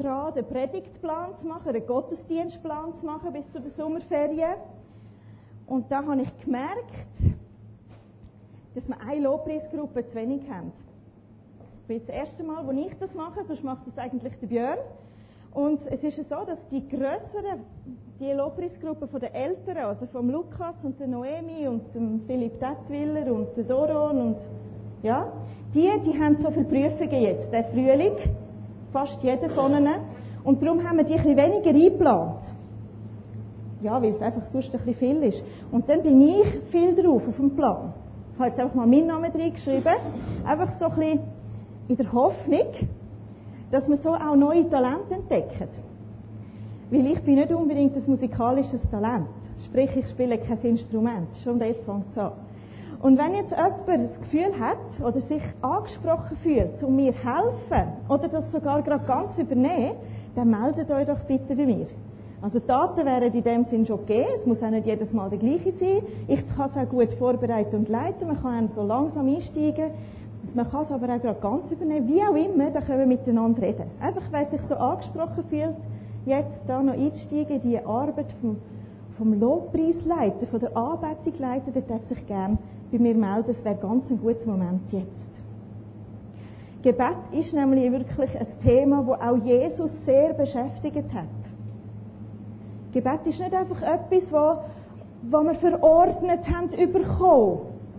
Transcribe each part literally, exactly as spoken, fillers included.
dran, den Predigtplan zu machen, den Gottesdienstplan zu machen bis zu den Sommerferien. Und da habe ich gemerkt, dass wir eine Lobpreisgruppe zu wenig haben. Das ist das erste Mal, wo ich das mache, sonst macht das eigentlich der Björn. Und es ist so, dass die grösseren, die Lobpreisgruppe von den Älteren, also vom Lukas und der Noemi und dem Philipp Dettwiller und der Doron und ja, die, die haben so viele Prüfungen jetzt, der Frühling, fast jeder von ihnen. Und darum haben wir die ein bisschen weniger eingeplant. Ja, weil es einfach sonst ein bisschen viel ist. Und dann bin ich viel drauf auf dem Plan. Ich habe jetzt einfach mal meinen Namen reingeschrieben, einfach so ein bisschen in der Hoffnung, dass wir so auch neue Talente entdecken. Weil ich bin nicht unbedingt ein musikalisches Talent. Sprich, ich spiele kein Instrument. Schon dort fängt es an. Und wenn jetzt jemand das Gefühl hat oder sich angesprochen fühlt, um mir zu helfen oder das sogar gerade ganz übernehmen, dann meldet euch doch bitte bei mir. Also Daten wären in dem Sinn schon gegeben. Es muss auch nicht jedes Mal der gleiche sein. Ich kann es auch gut vorbereiten und leiten. Man kann auch so langsam einsteigen. Man kann es aber auch gerade ganz übernehmen. Wie auch immer, da können wir miteinander reden. Einfach, wer sich so angesprochen fühlt, jetzt da noch einsteigen in die Arbeit vom, vom Lobpreisleiter, von der Anbetung leiten, der darf sich gerne bei mir melden. Das wäre ganz ein guter Moment jetzt. Gebet ist nämlich wirklich ein Thema, das auch Jesus sehr beschäftigt hat. Gebet ist nicht einfach etwas, wo, wo wir verordnet haben bekommen.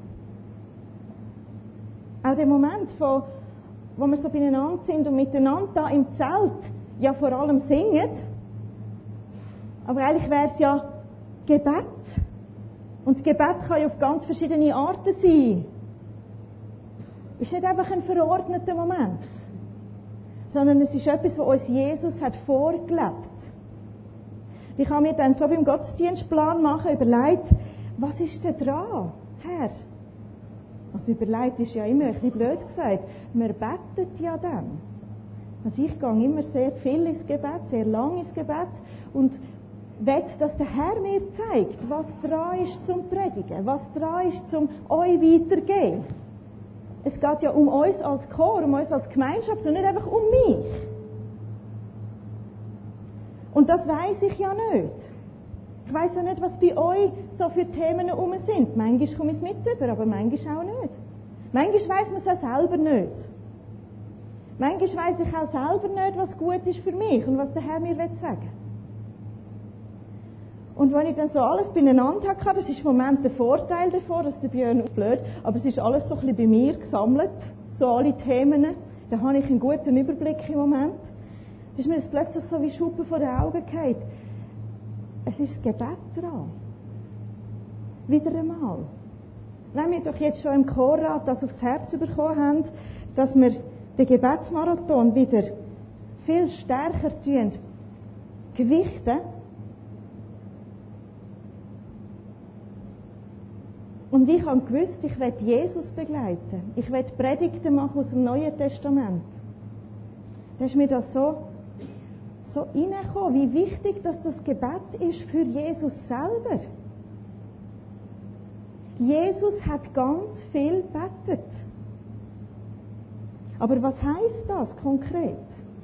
Auch der Moment, wo, wo wir so beieinander sind und miteinander da im Zelt ja vor allem singen. Aber eigentlich wäre es ja Gebet. Und Gebet kann ja auf ganz verschiedene Arten sein. Es ist nicht einfach ein verordneter Moment, sondern es ist etwas, was uns Jesus hat vorgelebt. Ich habe mir dann so beim Gottesdienstplan machen überlegt, was ist denn dran, Herr? Also überlegt ist ja immer ein bisschen blöd gesagt. Wir beten ja dann. Also ich gehe immer sehr viel ins Gebet, sehr lang ins Gebet und will, dass der Herr mir zeigt, was dran ist zum Predigen, was dran ist zum euch weitergeben. Es geht ja um uns als Chor, um uns als Gemeinschaft und nicht einfach um mich. Und das weiss ich ja nicht. Ich weiss ja nicht, was bei euch so für Themen herum sind. Manchmal komme ich es mit über, aber manchmal auch nicht. Manchmal weiss man es auch selber nicht. Manchmal weiss ich auch selber nicht, was gut ist für mich und was der Herr mir sagen will. Und wenn ich dann so alles beieinander hatte, das ist im Moment der Vorteil davon, dass der Björn blöd, aber es ist alles so ein bisschen bei mir gesammelt, so alle Themen. Da habe ich einen guten Überblick im Moment. Da ist mir das plötzlich so wie Schuppen vor den Augen gefallen. Es ist das Gebet dran. Wieder einmal. Wenn wir doch jetzt schon im Chorrat das aufs Herz bekommen haben, dass wir den Gebetsmarathon wieder viel stärker gewichten. Und ich habe gewusst, ich werde Jesus begleiten. Ich werde Predigten machen aus dem Neuen Testament. Da ist mir das so, so reingekommen, wie wichtig dass das Gebet ist für Jesus selber. Jesus hat ganz viel gebetet. Aber was heisst das konkret?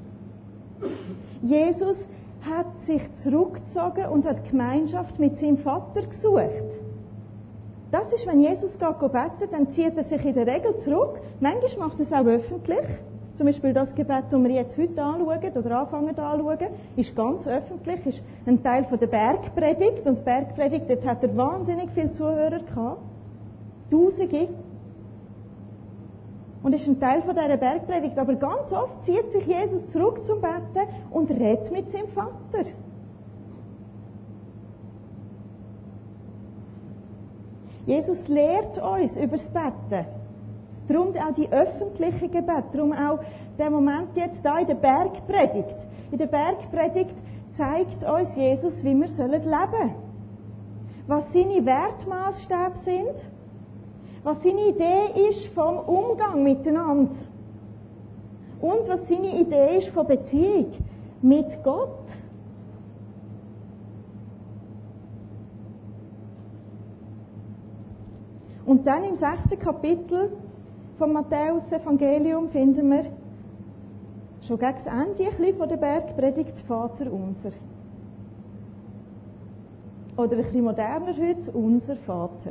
Jesus hat sich zurückgezogen und hat Gemeinschaft mit seinem Vater gesucht. Das ist, wenn Jesus geht beten, dann zieht er sich in der Regel zurück. Manchmal macht er es auch öffentlich. Zum Beispiel das Gebet, das wir jetzt heute anschauen oder anfangen anschauen, ist ganz öffentlich, ist ein Teil von der Bergpredigt. Und die Bergpredigt, dort hat er wahnsinnig viele Zuhörer gehabt. Tausende. Und ist ein Teil von dieser Bergpredigt. Aber ganz oft zieht sich Jesus zurück zum Beten und redet mit seinem Vater. Jesus lehrt uns über das Beten. Darum auch die öffentliche Gebet. Darum auch der Moment jetzt da in der Bergpredigt. In der Bergpredigt zeigt uns Jesus, wie wir leben sollen. Was seine Wertmaßstäbe sind. Was seine Idee ist vom Umgang miteinander. Und was seine Idee ist von Beziehung mit Gott. Und dann im sechsten Kapitel vom Matthäus-Evangelium finden wir schon gegen das Ende ein bisschen von der Bergpredigt, das Vater unser. Oder ein bisschen moderner heute, unser Vater.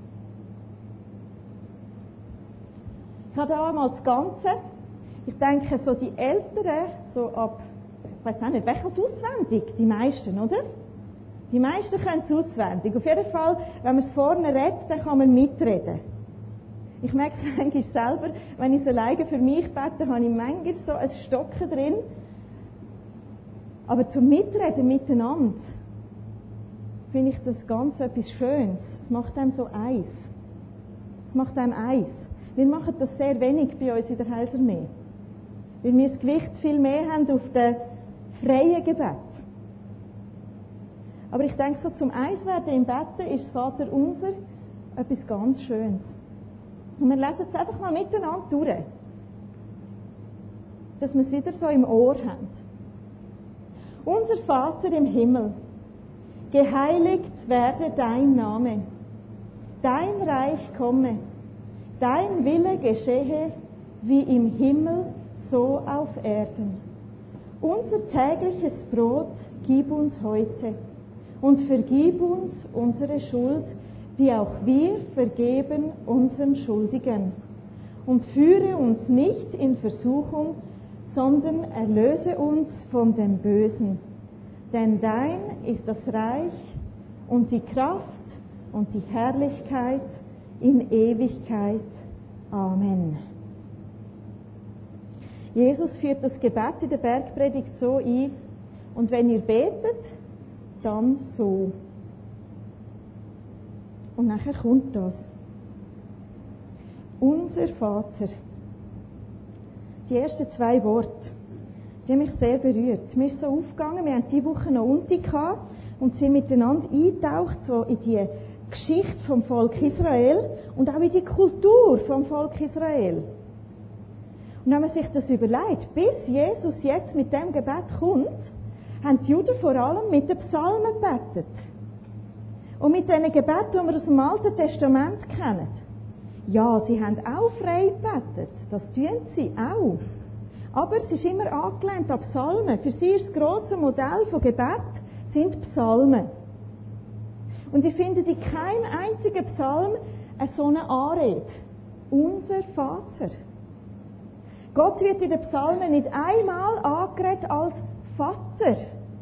Ich habe da einmal das Ganze. Ich denke, so die Älteren, so ab, ich weiß auch nicht, wer kann es auswendig? Die meisten, oder? Die meisten können es auswendig. Auf jeden Fall, wenn man es vorne redet, dann kann man mitreden. Ich merke es manchmal selber, wenn ich so alleine für mich bete, habe ich manchmal so ein Stocken drin. Aber zum Mitreden miteinander finde ich das ganz etwas Schönes. Es macht einem so eins. Es macht einem eins. Wir machen das sehr wenig bei uns in der Heilsarmee. Weil wir das Gewicht viel mehr haben auf den freien Gebet. Aber ich denke, so zum Eiswerden im Betten ist das Vater unser etwas ganz Schönes. Und wir lesen es einfach mal miteinander durch. Dass wir es wieder so im Ohr haben. Unser Vater im Himmel, geheiligt werde dein Name. Dein Reich komme. Dein Wille geschehe wie im Himmel, so auf Erden. Unser tägliches Brot gib uns heute und vergib uns unsere Schuld, wie auch wir vergeben unseren Schuldigern. Und führe uns nicht in Versuchung, sondern erlöse uns von dem Bösen. Denn dein ist das Reich und die Kraft und die Herrlichkeit in Ewigkeit. Amen. Jesus führt das Gebet in der Bergpredigt so ein, und wenn ihr betet, dann so. Und nachher kommt das. Unser Vater. Die ersten zwei Worte, die haben mich sehr berührt. Mir ist so aufgegangen, wir haben diese Woche noch Unti gehabt und sind miteinander eingetaucht so in die Geschichte vom Volk Israel und auch in die Kultur vom Volk Israel. Und wenn man sich das überlegt, bis Jesus jetzt mit dem Gebet kommt, haben die Juden vor allem mit den Psalmen gebetet. Und mit diesen Gebeten, die wir aus dem Alten Testament kennen. Ja, sie haben auch frei gebetet. Das tun sie auch. Aber es ist immer angelehnt an Psalmen. Für sie ist das grosse Modell von Gebet sind Psalmen. Und ich finde in keinem einzigen Psalm eine so eine Anrede. Unser Vater. Gott wird in den Psalmen nicht einmal angeredet als Vater.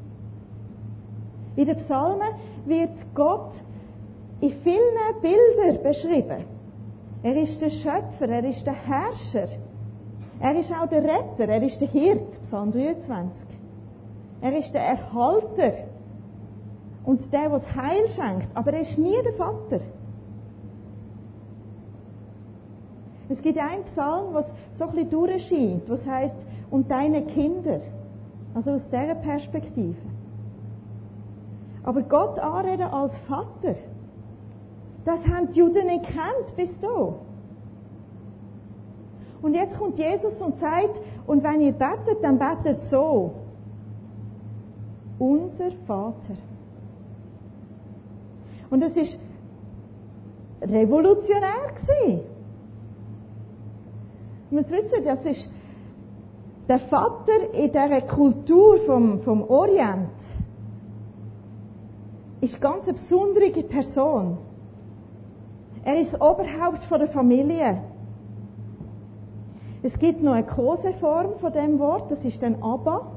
In den Psalmen wird Gott in vielen Bildern beschrieben. Er ist der Schöpfer, er ist der Herrscher. Er ist auch der Retter, er ist der Hirt, Psalm dreiundzwanzig. Er ist der Erhalter und der, der das Heil schenkt. Aber er ist nie der Vater. Es gibt einen Psalm, was so ein bisschen durchscheint, was heisst, und deine Kinder. Also aus dieser Perspektive. Aber Gott anreden als Vater, das haben die Juden nicht gekannt bis da. Und jetzt kommt Jesus und sagt, und wenn ihr betet, dann betet so. Unser Vater. Und das ist revolutionär gewesen. Ihr müsst wissen, das ist der Vater in dieser Kultur vom, vom Orient ist ganz eine besondere Person. Er ist das Oberhaupt von der Familie. Es gibt noch eine Koseform von dem Wort, das ist dann Abba.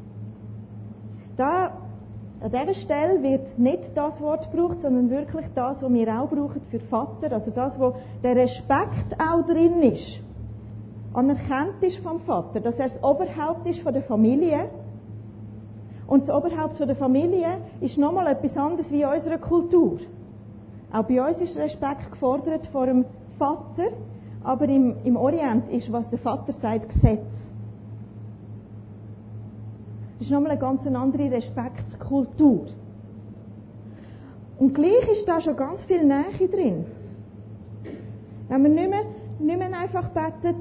Da, an dieser Stelle wird nicht das Wort gebraucht, sondern wirklich das, was wir auch brauchen für Vater. Also das, wo der Respekt auch drin ist. Anerkannt ist vom Vater, dass er das Oberhaupt ist von der Familie. Und das Oberhaupt von der Familie ist nochmal etwas anderes wie in unserer Kultur. Auch bei uns ist Respekt gefordert vor dem Vater, aber im, im Orient ist, was der Vater sagt, Gesetz. Das ist nochmal eine ganz andere Respektskultur. Und gleich ist da schon ganz viel Nähe drin. Wenn man nicht mehr, nicht mehr einfach betet,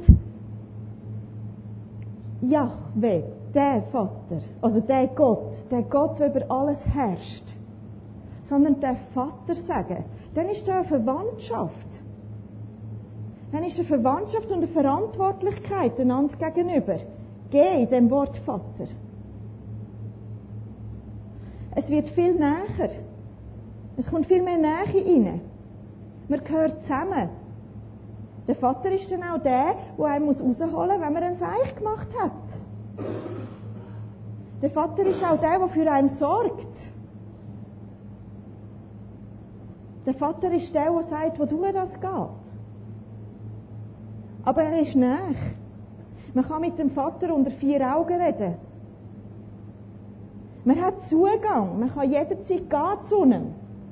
Jahwe, der Vater, also der Gott, der Gott, der über alles herrscht, sondern der Vater sagen, dann ist da eine Verwandtschaft. Dann ist eine Verwandtschaft und eine Verantwortlichkeit einander gegenüber. geben in dem Wort Vater. Es wird viel näher. Es kommt viel mehr Nähe rein. Man gehört zusammen. Der Vater ist dann auch der, der einen rausholen muss, wenn man ein Seich gemacht hat. Der Vater ist auch der, der für einen sorgt. Der Vater ist der, der sagt, wo durch das geht. Aber er ist nah. Man kann mit dem Vater unter vier Augen reden. Man hat Zugang. Man kann jederzeit gehen zu ihm.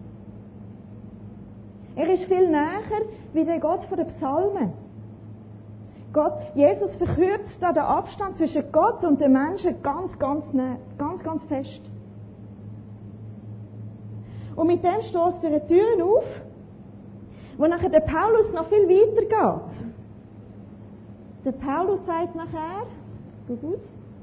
Er ist viel näher wie der Gott von den Psalmen. Gott, Jesus verkürzt da den Abstand zwischen Gott und den Menschen ganz, ganz nah, ganz, ganz fest. Und mit dem stößt er Türen auf, wo nachher der Paulus noch viel weiter geht. Der Paulus sagt nachher, guck aus,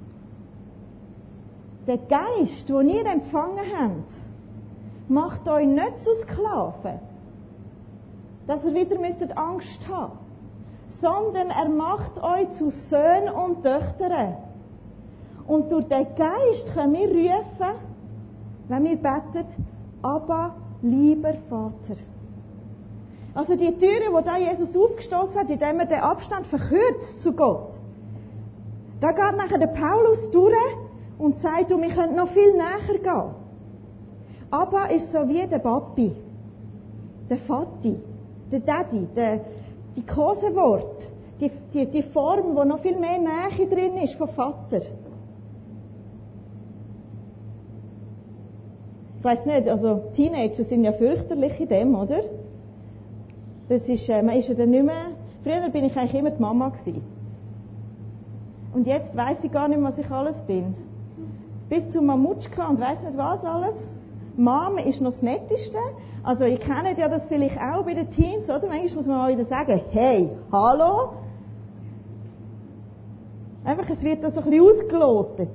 der Geist, den ihr empfangen habt, macht euch nicht zu Sklaven, dass ihr wieder müsstet Angst haben, sondern er macht euch zu Söhnen und Töchtern. Und durch den Geist können wir rufen, wenn wir beten, Abba, lieber Vater. Also die Türen, die da Jesus aufgestoßen hat, indem er den Abstand verkürzt zu Gott, da geht nachher der Paulus durch und sagt, wir können noch viel näher gehen. Abba ist so wie der Papi, der Vati, der Daddy, der, die Kosewort, die, die, die Form, wo noch viel mehr Nähe drin ist von Vater. Ich weiss nicht, also Teenager sind ja fürchterlich in dem, oder? Das ist, äh, man ist ja dann nicht mehr, früher bin ich eigentlich immer die Mama gewesen. Und jetzt weiss ich gar nicht mehr, was ich alles bin. Bis zu Mamutschka und weiss nicht was alles. Mom ist noch das Netteste. Also, ihr kennt ja das vielleicht auch bei den Teens, oder? Manchmal muss man mal wieder sagen, hey, hallo. Einfach, es wird da so ein bisschen ausgelotet.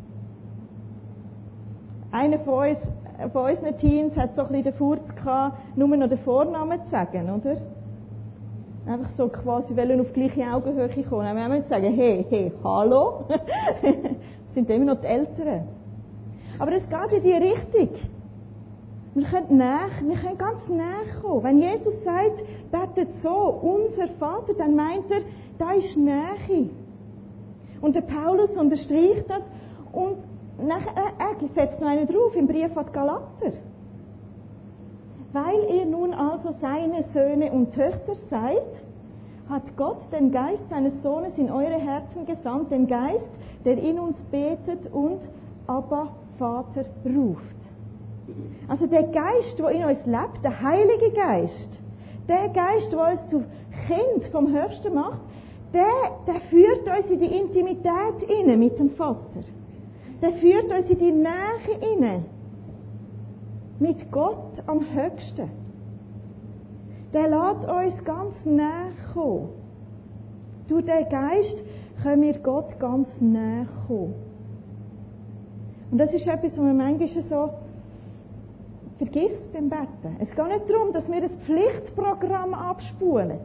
Einer von uns, von unseren Teens hat so ein bisschen den Furz gehabt, nur noch den Vornamen zu sagen, oder? Einfach so quasi wollen auf die gleiche Augenhöhe kommen. Wir müssen sagen, hey, hey, hallo. Das sind immer noch die Älteren. Aber es geht in die Richtung. Wir können, näher, wir können ganz näher kommen. Wenn Jesus sagt, betet so, unser Vater, dann meint er, da ist Nähe. Und der Paulus unterstreicht das und nachher, er setzt noch einen drauf im Brief an die Galater. Weil ihr nun also seine Söhne und Töchter seid, hat Gott den Geist seines Sohnes in eure Herzen gesandt, den Geist, der in uns betet und Abba, Vater, ruft. Also der Geist, der in uns lebt, der Heilige Geist, der Geist, der uns zu Kind vom Höchsten macht, der, der führt uns in die Intimität inne mit dem Vater. Der führt uns in die Nähe inne mit Gott am Höchsten. Der lässt uns ganz nahe kommen. Durch den Geist können wir Gott ganz nahe kommen. Und das ist etwas, was man manchmal so vergisst beim Betten. Es geht nicht darum, dass wir das Pflichtprogramm abspulen.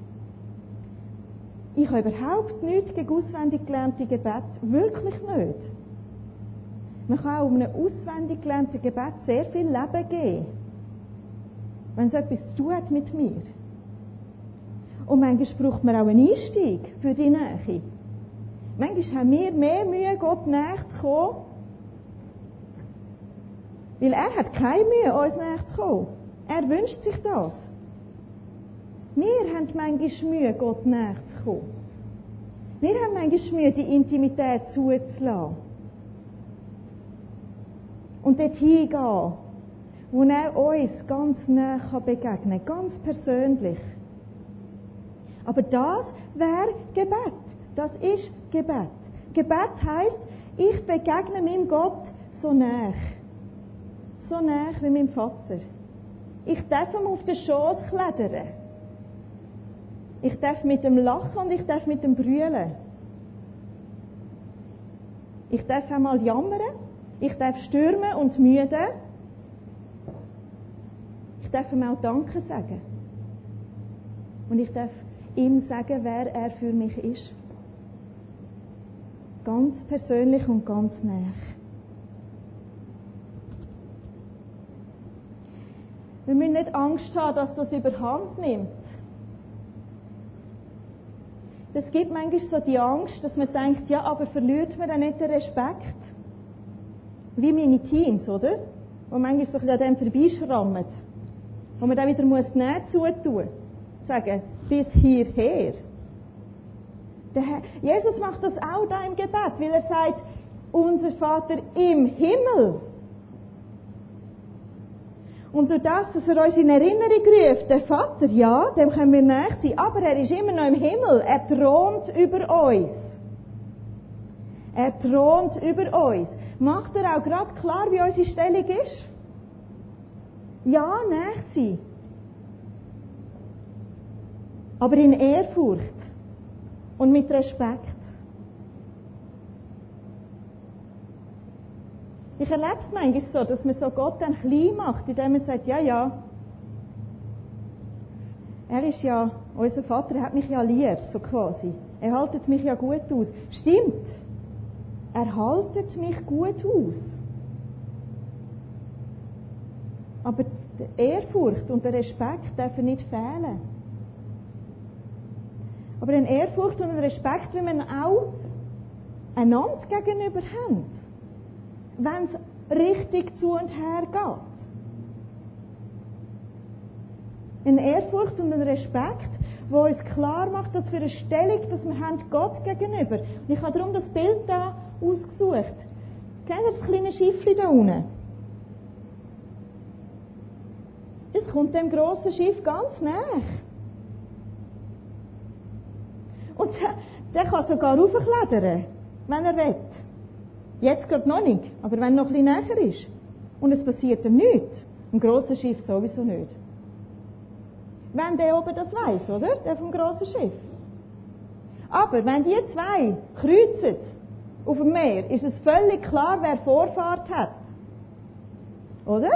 Ich habe überhaupt nichts gegen auswendig gelernte Gebet. Wirklich nicht. Man kann auch um ein auswendig gelerntes Gebet sehr viel Leben geben. Wenn es etwas zu tun hat mit mir. Und manchmal braucht man auch einen Einstieg für die Nähe. Manchmal haben wir mehr Mühe, Gott näher zu kommen, weil er hat keine Mühe, uns näher zu kommen. Er wünscht sich das. Wir haben manchmal Mühe, Gott näher zu kommen. Wir haben manchmal Mühe, die Intimität zuzulassen. Und dorthin gehen, wo er uns ganz nah begegnen kann, ganz persönlich. Aber das wäre Gebet. Das ist Gebet. Gebet heisst, ich begegne meinem Gott so nah. So nah wie meinem Vater. Ich darf ihm auf den Schoß klettern. Ich darf mit ihm lachen und ich darf mit ihm brüllen. Ich darf einmal jammern. Ich darf stürmen und müde. Ich darf ihm auch Danke sagen. Und ich darf ihm sagen, wer er für mich ist. Ganz persönlich und ganz nah. Wir müssen nicht Angst haben, dass das überhand nimmt. Es gibt manchmal so die Angst, dass man denkt, ja, aber verliert man dann nicht den Respekt? Wie meine Teens, oder? Wo manchmal so ein bisschen an dem vorbeischrammen. Wo man dann wieder muss die Nähe zutun. Sagen, bis hierher. Der Herr, Jesus macht das auch da im Gebet, weil er sagt, unser Vater im Himmel. Und durch das, dass er uns in Erinnerung ruft, der Vater, ja, dem können wir nahe sein, aber er ist immer noch im Himmel. Er thront über uns. Er thront über uns. Macht er auch gerade klar, wie unsere Stellung ist? Ja, nahe sein. Aber in Ehrfurcht und mit Respekt. Ich erlebe es manchmal so, dass man so Gott dann klein macht, indem man sagt, ja, ja, er ist ja, unser Vater, er hat mich ja lieb, so quasi. Er haltet mich ja gut aus. Stimmt. Er haltet mich gut aus. Aber die Ehrfurcht und der Respekt dürfen nicht fehlen. Aber eine Ehrfurcht und ein Respekt, wie wir auch einander gegenüber haben. Wenn es richtig zu und her geht. Eine Ehrfurcht und ein Respekt, wo uns klar macht, dass für eine Stellung, dass wir haben Gott gegenüber. Und ich habe darum das Bild da ausgesucht. Kennt ihr das kleine Schiffchen da unten? Das kommt dem grossen Schiff ganz nahe. Und der, der kann sogar raufklettern, wenn er will. Jetzt gerade noch nicht, aber wenn er noch ein bisschen näher ist. Und es passiert ihm nichts. Ein grosses Schiff sowieso nicht. Wenn der oben das weiss, oder? Der vom grossen Schiff. Aber wenn die zwei kreuzen auf dem Meer, ist es völlig klar, wer Vorfahrt hat. Oder?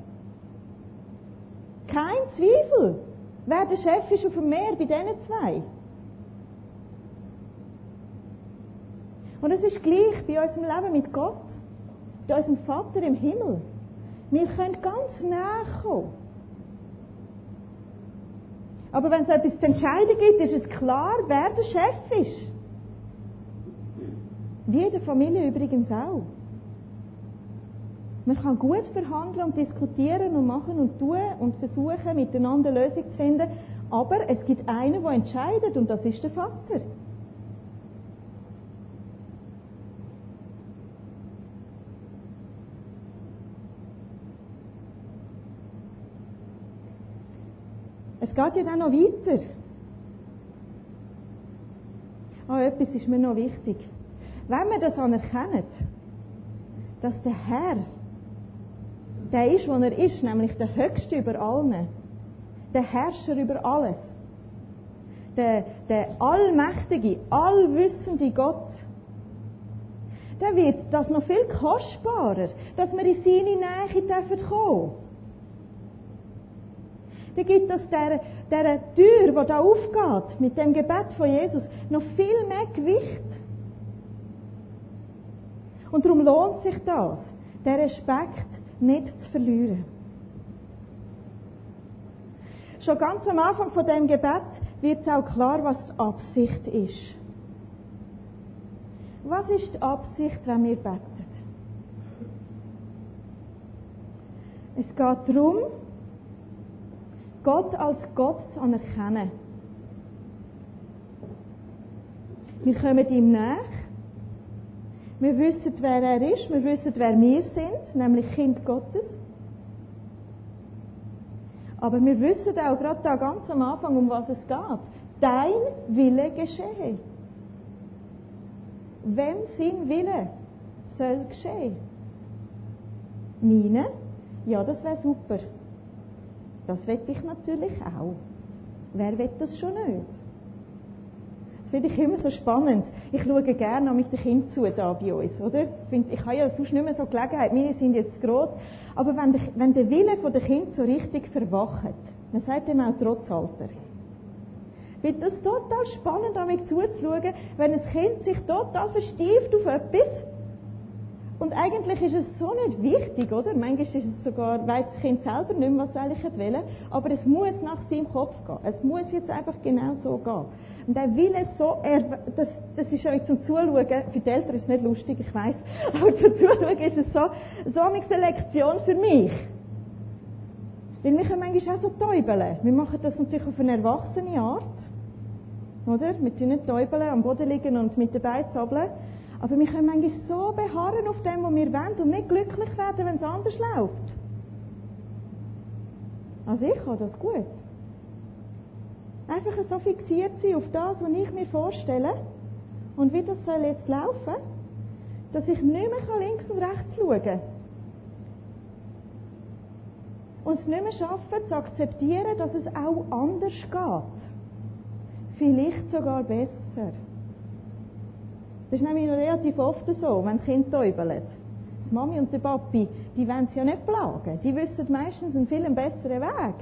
Kein Zweifel, wer der Chef ist auf dem Meer bei diesen zwei. Und es ist gleich bei unserem Leben mit Gott, bei unserem Vater im Himmel. Wir können ganz nahe kommen. Aber wenn es etwas zu entscheiden gibt, ist es klar, wer der Chef ist. Wie in der Familie übrigens auch. Man kann gut verhandeln und diskutieren und machen und tun und versuchen, miteinander eine Lösung zu finden. Aber es gibt einen, der entscheidet, und das ist der Vater. Es geht ja dann noch weiter. Oh, etwas ist mir noch wichtig. Wenn wir das anerkennen, dass der Herr der ist, wo er ist, nämlich der Höchste über allen, der Herrscher über alles, der, der allmächtige, allwissende Gott, dann wird das noch viel kostbarer, dass wir in seine Nähe kommen dürfen. Dann gibt es dieser, dieser Tür, die da aufgeht, mit dem Gebet von Jesus, noch viel mehr Gewicht. Und darum lohnt sich das, den Respekt nicht zu verlieren. Schon ganz am Anfang von dem Gebet wird es auch klar, was die Absicht ist. Was ist die Absicht, wenn wir beten? Es geht darum, Gott als Gott zu anerkennen. Wir kommen ihm nach. Wir wissen, wer er ist. Wir wissen, wer wir sind, nämlich Kind Gottes. Aber wir wissen auch gerade da ganz am Anfang, um was es geht. Dein Wille geschehe. Wem sein Wille soll geschehen? Meine? Ja, das wäre super. Das will ich natürlich auch. Wer will das schon nicht? Das finde ich immer so spannend. Ich schaue gerne mit den Kindern zu, da bei uns, oder? Ich, finde, ich habe ja sonst nicht mehr so Gelegenheit. Meine sind jetzt gross. Aber wenn der, wenn der Wille der Kinder so richtig verwacht, man sagt dem auch Trotzalter, Ich finde das total spannend, damit zuzuschauen, wenn ein Kind sich total verstieft auf etwas. Und eigentlich ist es so nicht wichtig, oder? Manchmal ist es sogar, weiss das Kind selber nicht mehr, was es eigentlich will, aber es muss nach seinem Kopf gehen. Es muss jetzt einfach genau so gehen. Und er will es so, er, das, das ist euch zum Zuschauen, für die Eltern ist es nicht lustig, ich weiss, aber zum Zuschauen ist es so, so eine Lektion für mich. Weil wir können manchmal auch so täubeln. Wir machen das natürlich auf eine erwachsene Art. Oder? Wir tun nicht täubeln, am Boden liegen und mit den Beinen zappeln. Aber wir können manchmal so beharren auf dem, was wir wollen und nicht glücklich werden, wenn es anders läuft. Also ich habe das gut. Einfach so fixiert sein auf das, was ich mir vorstelle und wie das soll jetzt laufen, dass ich nicht mehr links und rechts schauen kann. Und es nicht mehr schaffen, zu akzeptieren, dass es auch anders geht. Vielleicht sogar besser. Das ist nämlich noch relativ oft so, wenn Kinder täubeln. Die Mami und der Papi, die wollen sie ja nicht plagen. Die wissen meistens einen viel besseren Weg.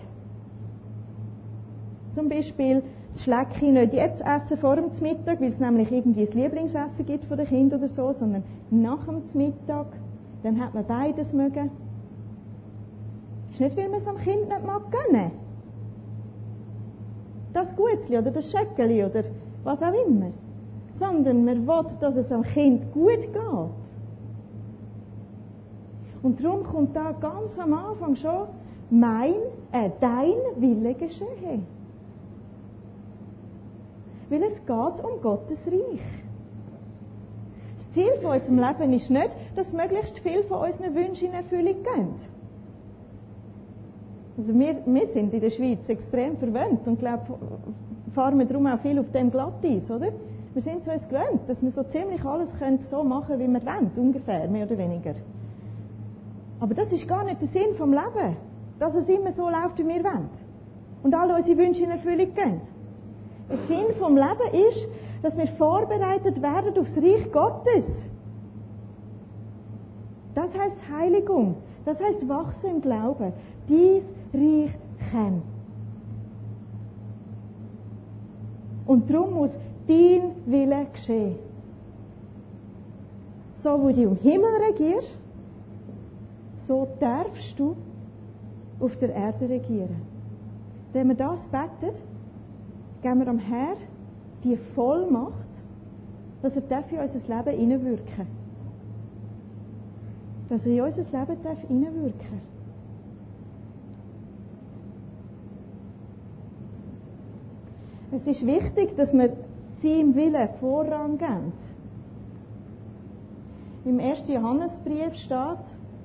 Zum Beispiel das Schlecki nicht jetzt essen vor dem Mittag, weil es nämlich irgendwie das Lieblingsessen gibt von den Kindern oder so, sondern nach dem Mittag. Dann hat man beides mögen. Das ist nicht, weil man es am Kind nicht mag gönnen. Das Gutzli oder das Schöckeli oder was auch immer. Sondern man will, dass es am Kind gut geht. Und darum kommt da ganz am Anfang schon mein, äh, dein Wille geschehe. Weil es geht um Gottes Reich. Das Ziel von unserem Leben ist nicht, dass möglichst viele von unseren Wünschen in Erfüllung gehen. Also wir, wir sind in der Schweiz extrem verwöhnt und glaube, fahren wir darum auch viel auf dem Glatteis, oder? Wir sind so uns gewöhnt, dass wir so ziemlich alles können so machen, wie wir wollen, ungefähr, mehr oder weniger. Aber das ist gar nicht der Sinn vom Leben, dass es immer so läuft, wie wir wollen. Und alle unsere Wünsche in Erfüllung gehen. Der Sinn vom Leben ist, dass wir vorbereitet werden aufs Reich Gottes. Das heisst Heiligung. Das heisst wachsen im Glauben. Dies Reich käme. Und darum muss dein Wille geschehen. So wie du im Himmel regierst, so darfst du auf der Erde regieren. Wenn wir das beten, geben wir am Herrn die Vollmacht, dass er darf in unser Leben hineinwirken darf. Dass er in unser Leben darf hineinwirken darf. Es ist wichtig, dass wir seinem Willen Vorrang geben. Im ersten Johannesbrief steht,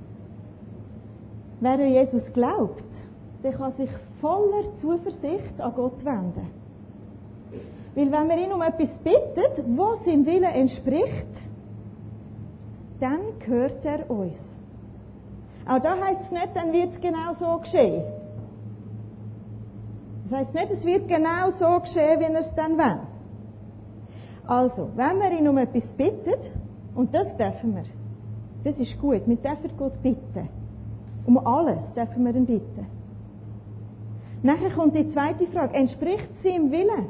wer an Jesus glaubt, der kann sich voller Zuversicht an Gott wenden. Weil wenn wir ihn um etwas bitten, was seinem Willen entspricht, dann gehört er uns. Auch da heisst es nicht, dann wird es genau so geschehen. Das heisst nicht, es wird genau so geschehen, wie er es dann will. Also, wenn wir ihn um etwas bitten, und das dürfen wir, das ist gut, wir dürfen Gott bitten. Um alles dürfen wir ihn bitten. Nachher kommt die zweite Frage, entspricht es seinem Willen?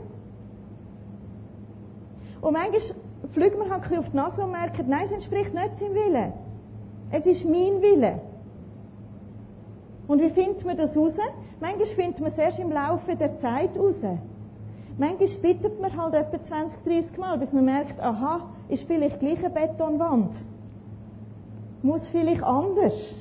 Und manchmal fliegt man halt ein bisschen auf die Nase und merkt, nein, es entspricht nicht seinem Willen. Es ist mein Wille. Und wie findet man das raus? Manchmal findet man es erst im Laufe der Zeit raus. Manchmal bittet man halt etwa zwanzig, dreissig Mal, bis man merkt, aha, ist vielleicht gleich eine Betonwand. Muss vielleicht anders.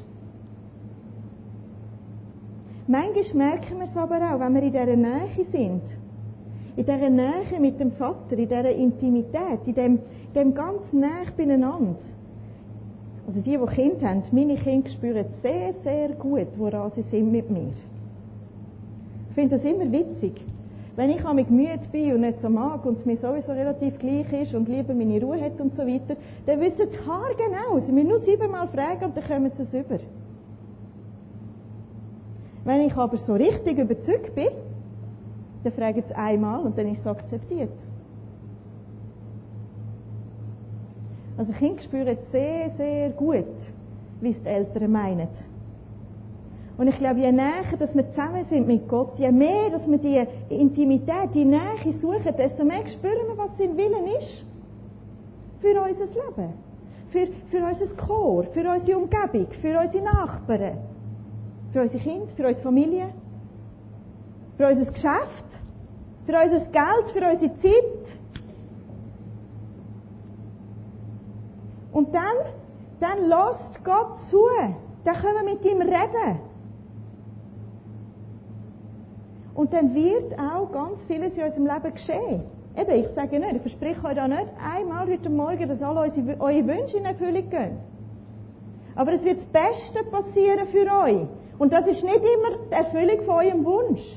Manchmal merken wir es aber auch, wenn wir in dieser Nähe sind. In dieser Nähe mit dem Vater, in dieser Intimität, in dem, in dem ganz nahe beieinander. Also die, die Kinder haben, meine Kinder spüren sehr, sehr gut, woran sie sind mit mir. Ich finde das immer witzig. Wenn ich einmal müde bin und nicht so mag und es mir sowieso relativ gleich ist und lieber meine Ruhe hat und so weiter, dann wissen sie haargenau. Sie müssen nur siebenmal fragen und dann kommen sie es über. Wenn ich aber so richtig überzeugt bin, dann fragen sie einmal und dann ist es akzeptiert. Also Kinder spüren sehr, sehr gut, wie es die Eltern meinen. Und ich glaube, je näher, dass wir zusammen sind mit Gott, je mehr, dass wir die Intimität, die Nähe suchen, desto mehr spüren wir, was sein Willen ist. Für unser Leben. Für, für unser Chor, für unsere Umgebung, für unsere Nachbarn, für unsere Kinder, für unsere Familie, für unser Geschäft, für unser Geld, für unsere Zeit. Und dann, dann lässt Gott zu. Dann können wir mit ihm reden. Und dann wird auch ganz vieles in unserem Leben geschehen. Eben, ich sage nicht, ich verspreche euch da nicht einmal heute Morgen, dass alle unsere, eure Wünsche in Erfüllung gehen. Aber es wird das Beste passieren für euch. Und das ist nicht immer die Erfüllung von eurem Wunsch.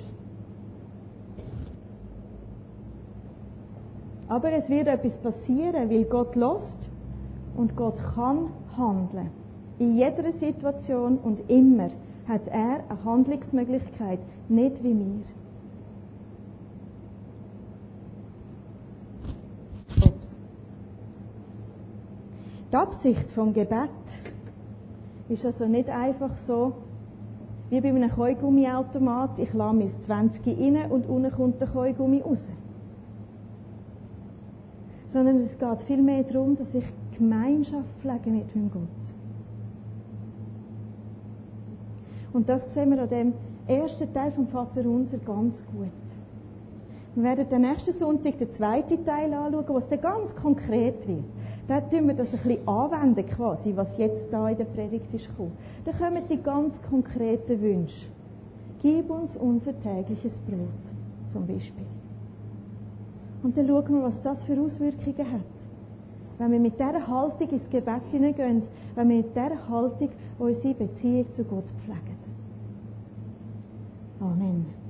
Aber es wird etwas passieren, weil Gott lässt und Gott kann handeln. In jeder Situation und immer hat er eine Handlungsmöglichkeit, nicht wie wir. Ups. Die Absicht vom Gebet ist also nicht einfach so, wie bei einem Kaugummiautomat, ich lasse mein zwanzig rein und unten kommt der Kaugummi raus. Sondern es geht vielmehr darum, dass ich Gemeinschaft pflege mit meinem Gott. Und das sehen wir an dem ersten Teil vom Vaterunser ganz gut. Wir werden den nächsten Sonntag den zweiten Teil anschauen, wo es dann ganz konkret wird. Da tun wir das ein bisschen anwenden, quasi, was jetzt da in der Predigt ist gekommen. Da kommen die ganz konkreten Wünsche. Gib uns unser tägliches Brot, zum Beispiel. Und dann schauen wir, was das für Auswirkungen hat. Wenn wir mit dieser Haltung ins Gebet hineingehen, wenn wir mit dieser Haltung unsere Beziehung zu Gott pflegen. Amen.